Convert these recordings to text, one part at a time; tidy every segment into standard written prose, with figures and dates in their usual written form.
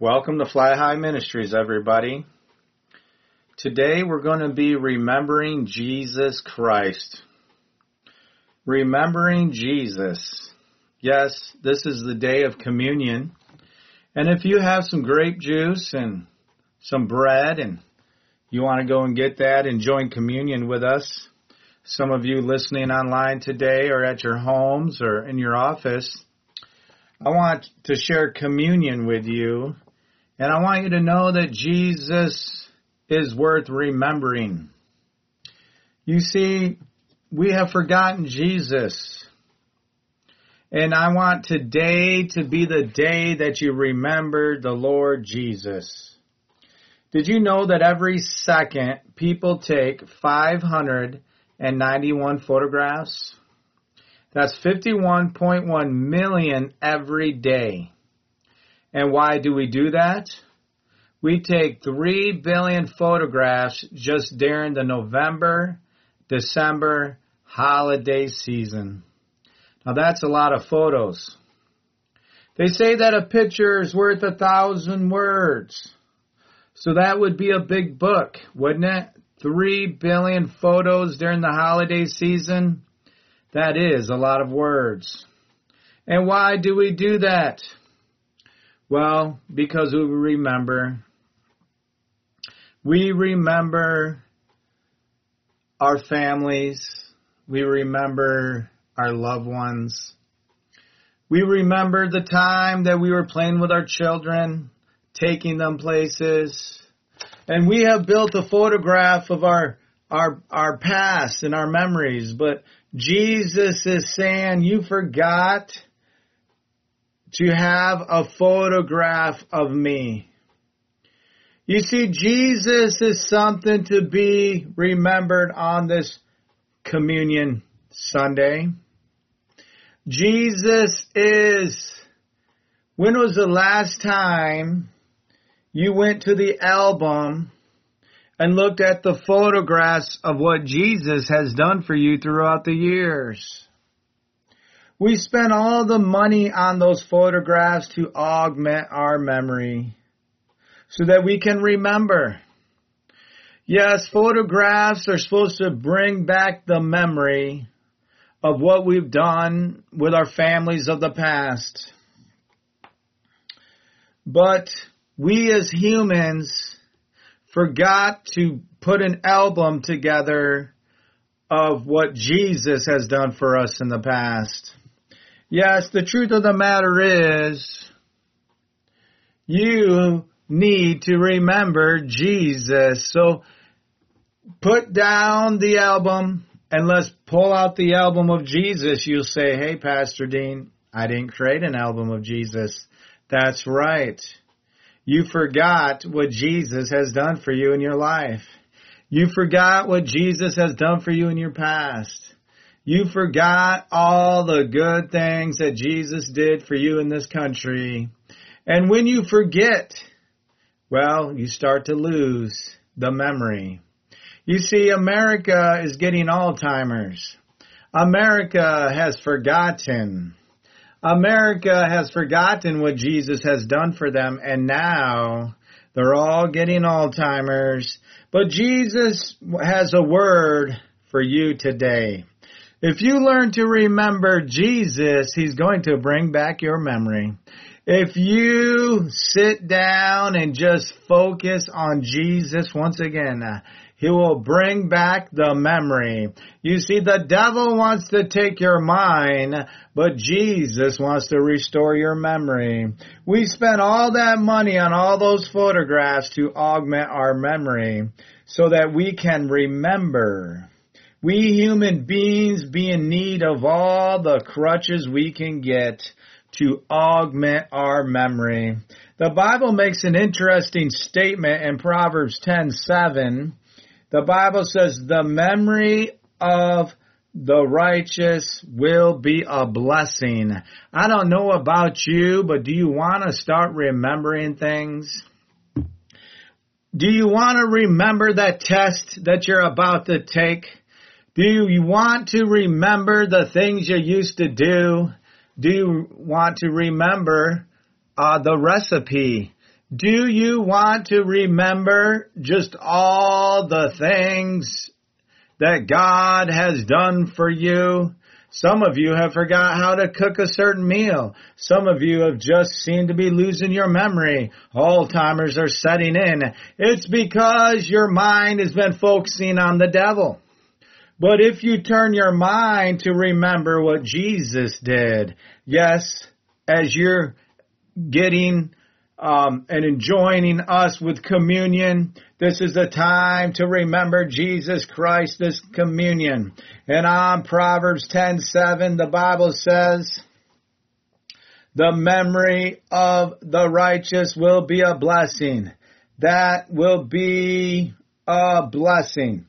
Welcome to Fly High Ministries, everybody. Today we're going to be remembering Jesus Christ. Remembering Jesus. Yes, this is the day of communion. And if you have some grape juice and some bread and you want to go and get that and join communion with us, some of you listening online today or at your homes or in your office, I want to share communion with you. And I want you to know that Jesus is worth remembering. You see, we have forgotten Jesus. And I want today to be the day that you remember the Lord Jesus. Did you know that every second people take 591 photographs? That's 51.1 million every day. And why do we do that? We take 3 billion photographs just during the November, December holiday season. Now that's a lot of photos. They say that a picture is worth 1,000 words. So that would be a big book, wouldn't it? 3 billion photos during the holiday season. That is a lot of words. And why do we do that? Well, because we remember. We remember our families. We remember our loved ones. We remember the time that we were playing with our children, taking them places. And we have built a photograph of our past and our memories. But Jesus is saying, you forgot to have a photograph of me. You see, Jesus is something to be remembered on this Communion Sunday. Jesus is, when was the last time you went to the album and looked at the photographs of what Jesus has done for you throughout the years? We spend all the money on those photographs to augment our memory so that we can remember. Yes, photographs are supposed to bring back the memory of what we've done with our families of the past. But we as humans forgot to put an album together of what Jesus has done for us in the past. Yes, the truth of the matter is, you need to remember Jesus. So put down the album and let's pull out the album of Jesus. You'll say, hey, Pastor Dean, I didn't create an album of Jesus. That's right. You forgot what Jesus has done for you in your life. You forgot what Jesus has done for you in your past. You forgot all the good things that Jesus did for you in this country. And when you forget, well, you start to lose the memory. You see, America is getting Alzheimer's. America has forgotten. America has forgotten what Jesus has done for them, and now they're all getting Alzheimer's. But Jesus has a word for you today. If you learn to remember Jesus, He's going to bring back your memory. If you sit down and just focus on Jesus once again, He will bring back the memory. You see, the devil wants to take your mind, but Jesus wants to restore your memory. We spent all that money on all those photographs to augment our memory so that we can remember. We human beings be in need of all the crutches we can get to augment our memory. The Bible makes an interesting statement in Proverbs 10:7. The Bible says, the memory of the righteous will be a blessing. I don't know about you, but do you want to start remembering things? Do you want to remember that test that you're about to take? Do you want to remember the things you used to do? Do you want to remember the recipe? Do you want to remember just all the things that God has done for you? Some of you have forgot how to cook a certain meal. Some of you have just seemed to be losing your memory. Alzheimer's are setting in. It's because your mind has been focusing on the devil. But if you turn your mind to remember what Jesus did, yes, as you're getting and enjoining us with communion, this is the time to remember Jesus Christ, this communion. And on Proverbs 10:7, the Bible says, the memory of the righteous will be a blessing. That will be a blessing.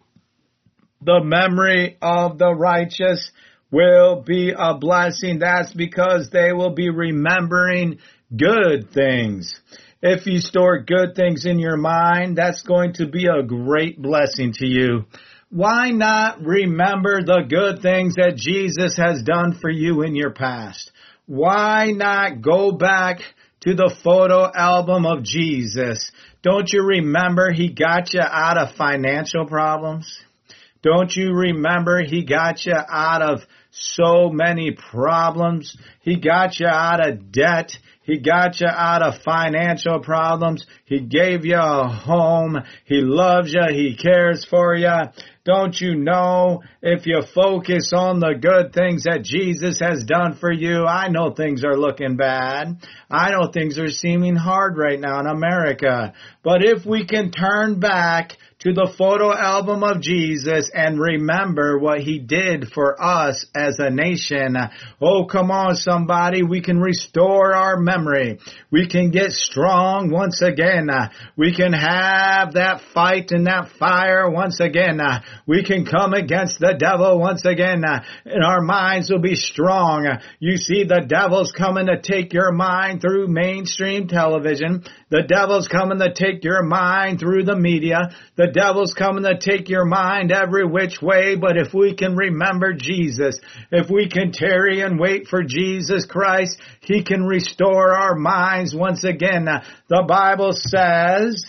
The memory of the righteous will be a blessing. That's because they will be remembering good things. If you store good things in your mind, that's going to be a great blessing to you. Why not remember the good things that Jesus has done for you in your past? Why not go back to the photo album of Jesus? Don't you remember He got you out of financial problems? Don't you remember He got you out of so many problems? He got you out of debt. He got you out of financial problems. He gave you a home. He loves you. He cares for you. Don't you know if you focus on the good things that Jesus has done for you? I know things are looking bad. I know things are seeming hard right now in America. But if we can turn back to the photo album of Jesus and remember what He did for us as a nation. Oh, come on, somebody. We can restore our memory. We can get strong once again. We can have that fight and that fire once again. We can come against the devil once again, and our minds will be strong. You see, the devil's coming to take your mind through mainstream television. The devil's coming to take your mind through the media. The devil's coming to take your mind every which way. But if we can remember Jesus, if we can tarry and wait for Jesus Christ, He can restore our minds once again. The Bible says,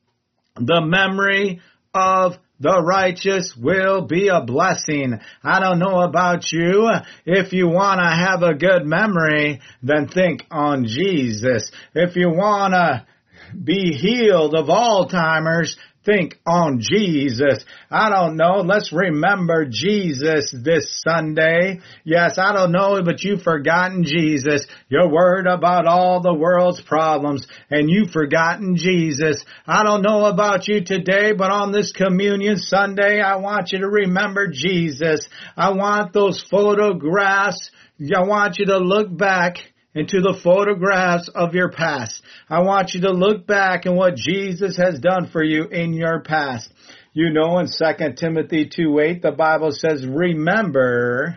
the memory of the righteous will be a blessing. I don't know about you. If you want to have a good memory, then think on Jesus. If you want to be healed of Alzheimer's, think on Jesus. I don't know. Let's remember Jesus this Sunday. Yes, I don't know, but you've forgotten Jesus. You're worried about all the world's problems, and you've forgotten Jesus. I don't know about you today, but on this Communion Sunday, I want you to remember Jesus. I want those photographs. I want you to look back into the photographs of your past. I want you to look back at what Jesus has done for you in your past. You know, in 2 Timothy 2:8, the Bible says, remember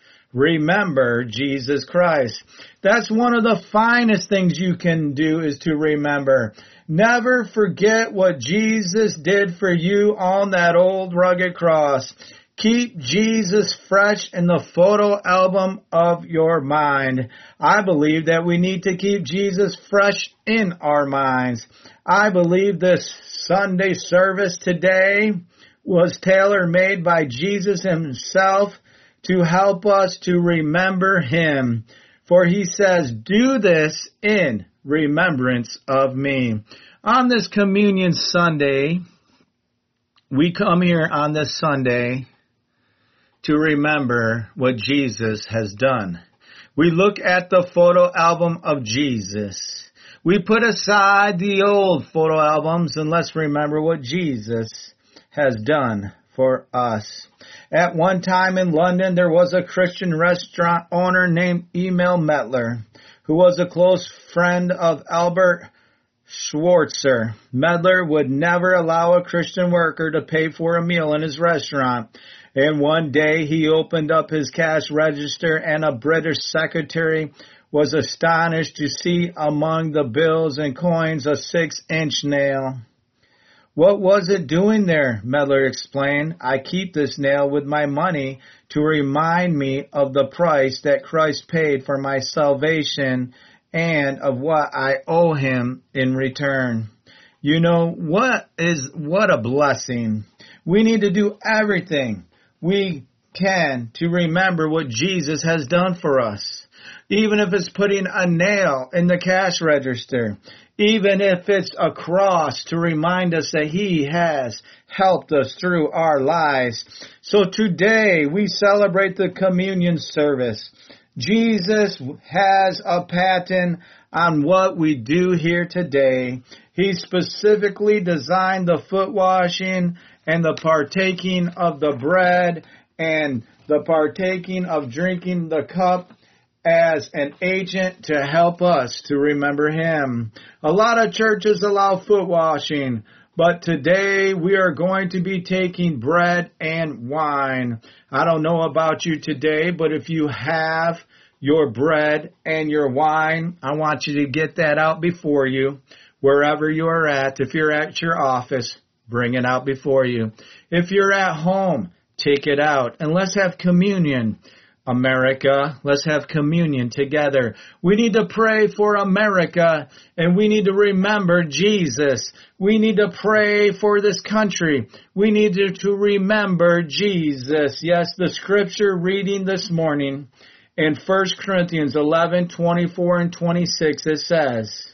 Jesus Christ. That's one of the finest things you can do, is to remember. Never forget what Jesus did for you on that old rugged cross. Keep Jesus fresh in the photo album of your mind. I believe that we need to keep Jesus fresh in our minds. I believe this Sunday service today was tailor-made by Jesus Himself to help us to remember Him. For He says, do this in remembrance of me. On this Communion Sunday, we come here on this Sunday to remember what Jesus has done. We look at the photo album of Jesus. We put aside the old photo albums and let's remember what Jesus has done for us. At one time in London, there was a Christian restaurant owner named Emil Mettler, who was a close friend of Albert Schweitzer. Mettler would never allow a Christian worker to pay for a meal in his restaurant. And one day he opened up his cash register and a British secretary was astonished to see among the bills and coins a 6-inch nail. What was it doing there? Mettler explained. I keep this nail with my money to remind me of the price that Christ paid for my salvation and of what I owe him in return. You know, what a blessing. We need to do everything we can to remember what Jesus has done for us. Even if it's putting a nail in the cash register. Even if it's a cross to remind us that he has helped us through our lives. So today we celebrate the communion service. Jesus has a pattern on what we do here today. He specifically designed the foot washing and the partaking of the bread and the partaking of drinking the cup as an agent to help us to remember him. A lot of churches allow foot washing, but today we are going to be taking bread and wine. I don't know about you today, but if you have your bread and your wine, I want you to get that out before you, wherever you are at. If you're at your office, bring it out before you. If you're at home, take it out, and let's have communion. America, let's have communion together. We need to pray for America, and we need to remember Jesus. We need to pray for this country. We need to remember Jesus. Yes, the scripture reading this morning in 1 Corinthians 11:24 and 26, it says,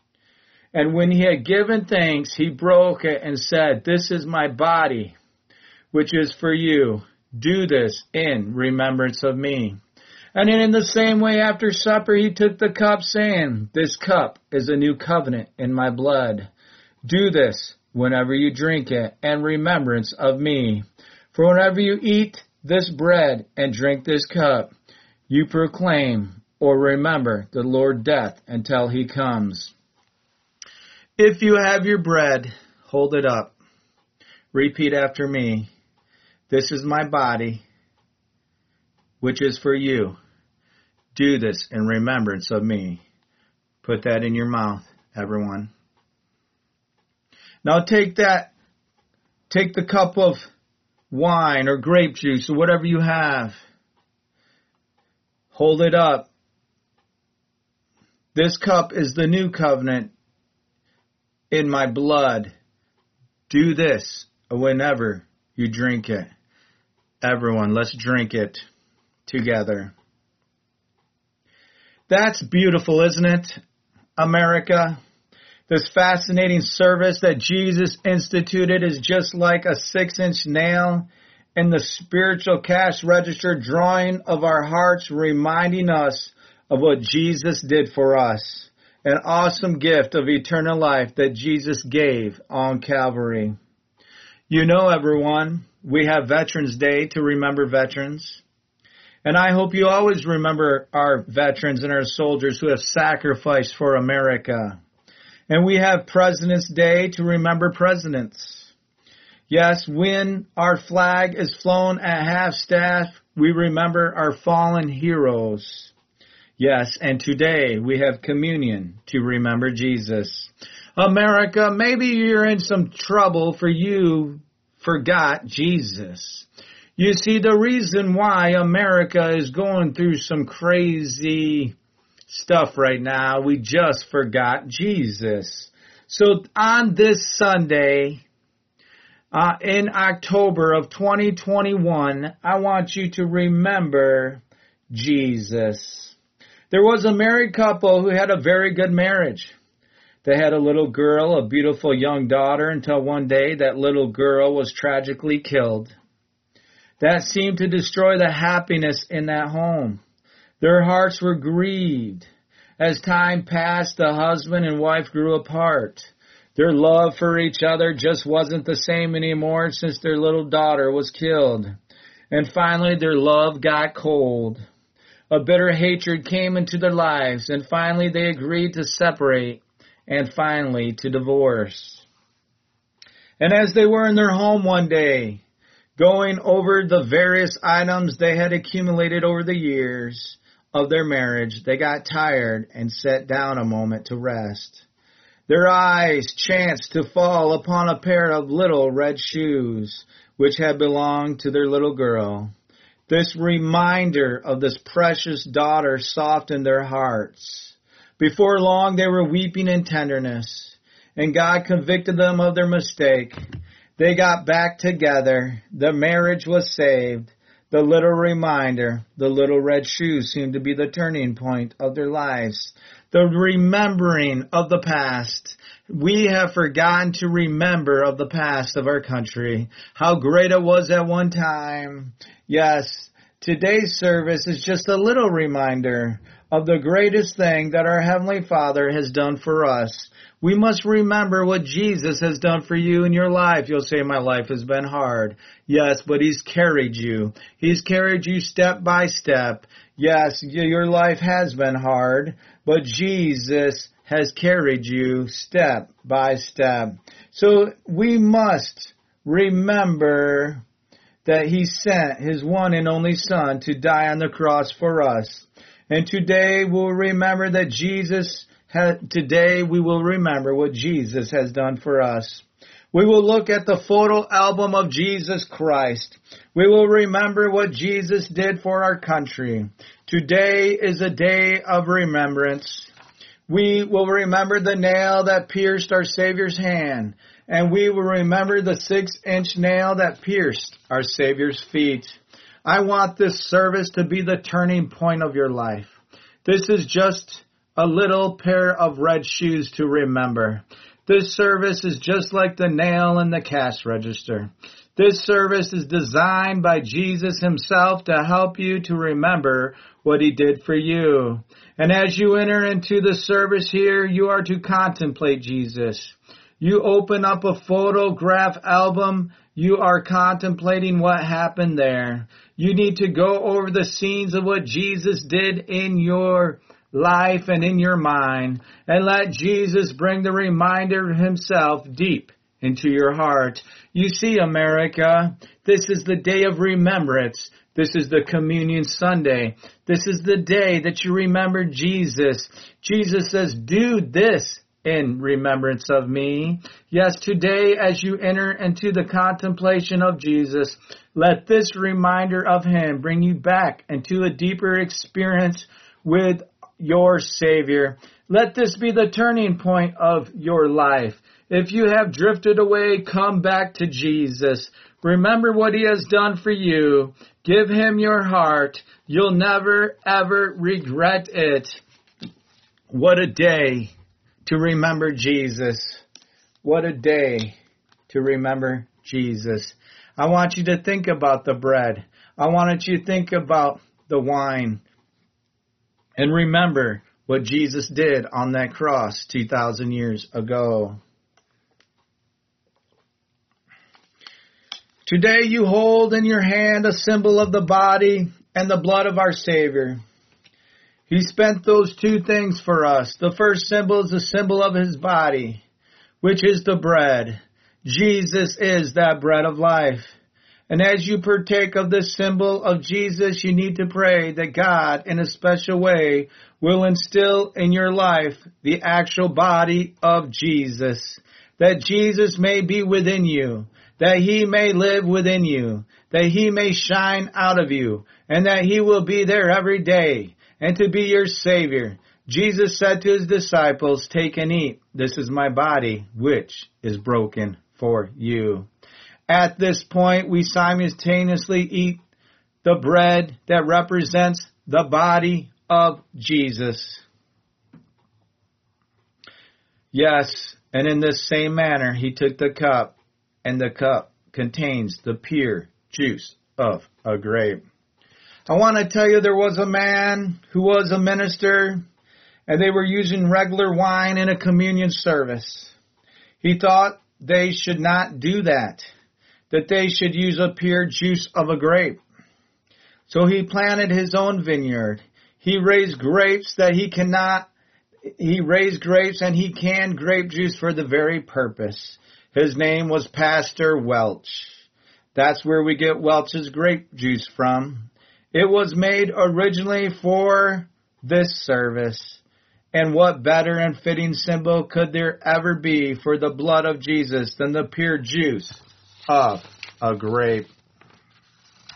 "And when he had given thanks, he broke it and said, 'This is my body, which is for you. Do this in remembrance of me.' And then in the same way after supper he took the cup, saying, 'This cup is a new covenant in my blood. Do this whenever you drink it in remembrance of me. For whenever you eat this bread and drink this cup, you proclaim or remember the Lord's death until he comes.'" If you have your bread, hold it up. Repeat after me. "This is my body, which is for you. Do this in remembrance of me." Put that in your mouth, everyone. Now take the cup of wine or grape juice or whatever you have. Hold it up. "This cup is the new covenant in my blood. Do this whenever you drink it." Everyone, let's drink it together. That's beautiful, isn't it, America? This fascinating service that Jesus instituted is just like a 6-inch nail in the spiritual cash register, drawing of our hearts, reminding us of what Jesus did for us. An awesome gift of eternal life that Jesus gave on Calvary. You know, everyone, we have Veterans Day to remember veterans. And I hope you always remember our veterans and our soldiers who have sacrificed for America. And we have President's Day to remember presidents. Yes, when our flag is flown at half-staff, we remember our fallen heroes. Yes, and today we have communion to remember Jesus. America, maybe you're in some trouble for you forgot Jesus. You see, the reason why America is going through some crazy stuff right now, we just forgot Jesus. So on this Sunday, in October of 2021, I want you to remember Jesus. There was a married couple who had a very good marriage. They had a little girl, a beautiful young daughter, until one day that little girl was tragically killed. That seemed to destroy the happiness in that home. Their hearts were grieved. As time passed, the husband and wife grew apart. Their love for each other just wasn't the same anymore since their little daughter was killed. And finally, their love got cold. A bitter hatred came into their lives, and finally they agreed to separate. And finally, to divorce. And as they were in their home one day, going over the various items they had accumulated over the years of their marriage, they got tired and sat down a moment to rest. Their eyes chanced to fall upon a pair of little red shoes, which had belonged to their little girl. This reminder of this precious daughter softened their hearts. Before long, they were weeping in tenderness, and God convicted them of their mistake. They got back together. The marriage was saved. The little reminder, the little red shoes seemed to be the turning point of their lives. The remembering of the past. We have forgotten to remember of the past of our country. How great it was at one time. Yes, today's service is just a little reminder of the greatest thing that our Heavenly Father has done for us. We must remember what Jesus has done for you in your life. You'll say, my life has been hard. Yes, but He's carried you. He's carried you step by step. Yes, your life has been hard, but Jesus has carried you step by step. So we must remember that He sent His one and only Son to die on the cross for us. And today we'll remember that today we will remember what Jesus has done for us. We will look at the photo album of Jesus Christ. We will remember what Jesus did for our country. Today is a day of remembrance. We will remember the nail that pierced our Savior's hand. And we will remember the 6-inch nail that pierced our Savior's feet. I want this service to be the turning point of your life. This is just a little pair of red shoes to remember. This service is just like the nail in the cash register. This service is designed by Jesus Himself to help you to remember what He did for you. And as you enter into the service here, you are to contemplate Jesus. You open up a photograph album, you are contemplating what happened there. You need to go over the scenes of what Jesus did in your life and in your mind, and let Jesus bring the reminder Himself deep into your heart. You see, America, this is the day of remembrance. This is the Communion Sunday. This is the day that you remember Jesus. Jesus says, do this in remembrance of me. Yes, today as you enter into the contemplation of Jesus, let this reminder of Him bring you back into a deeper experience with your Savior. Let this be the turning point of your life. If you have drifted away, come back to Jesus. Remember what He has done for you. Give Him your heart. You'll never, ever regret it. What a day to remember Jesus. What a day to remember Jesus. I want you to think about the bread. I want you to think about the wine. And remember what Jesus did on that cross 2,000 years ago. Today you hold in your hand a symbol of the body and the blood of our Savior. He spent those two things for us. The first symbol is the symbol of His body, which is the bread. Jesus is that bread of life. And as you partake of this symbol of Jesus, you need to pray that God, in a special way, will instill in your life the actual body of Jesus. That Jesus may be within you. That He may live within you. That He may shine out of you. And that He will be there every day. And to be your Savior. Jesus said to His disciples, take and eat. This is my body, which is broken for you. At this point, we simultaneously eat the bread that represents the body of Jesus. Yes, and in this same manner, He took the cup, and the cup contains the pure juice of a grape. I want to tell you there was a man who was a minister, and they were using regular wine in a communion service. He thought they should not do that they should use a pure juice of a grape. So he planted his own vineyard. He raised grapes and he canned grape juice for the very purpose. His name was Pastor Welch. That's where we get Welch's grape juice from. It was made originally for this service. And what better and fitting symbol could there ever be for the blood of Jesus than the pure juice of a grape?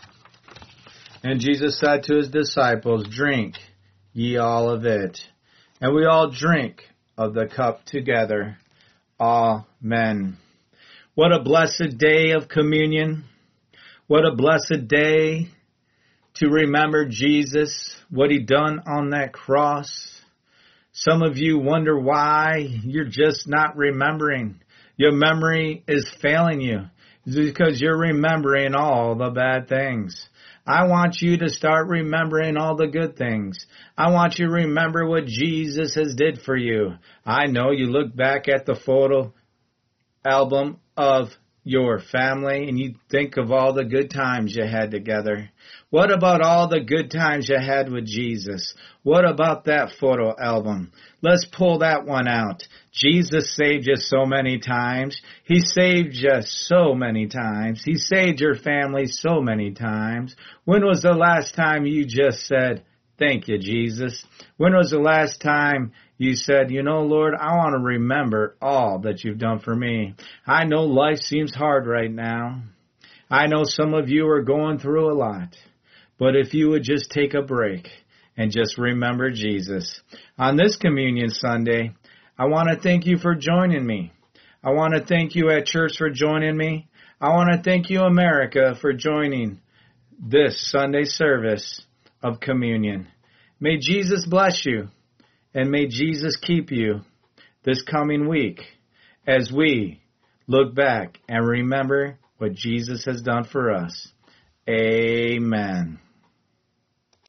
And Jesus said to His disciples, drink ye all of it. and we all drink of the cup together. Amen. What a blessed day of communion. What a blessed day to remember Jesus, what he done on that cross. Some of you wonder why you're just not remembering. Your memory is failing you. It's because you're remembering all the bad things. I want you to start remembering all the good things. I want you to remember what Jesus has did for you. I know you look back at the photo album of your family and you think of all the good times you had together. What about all the good times you had with Jesus? What about that photo album? Let's pull that one out. Jesus saved you so many times. He saved you so many times. He saved your family so many times. When was the last time you just said, "Thank you, Jesus"? When was the last time you said, "You know, Lord, I want to remember all that you've done for me"? I know life seems hard right now. I know some of you are going through a lot. But if you would just take a break and just remember Jesus. On this Communion Sunday, I want to thank you for joining me. I want to thank you at church for joining me. I want to thank you, America, for joining this Sunday service of communion. May Jesus bless you, and may Jesus keep you this coming week as we look back and remember what Jesus has done for us. Amen.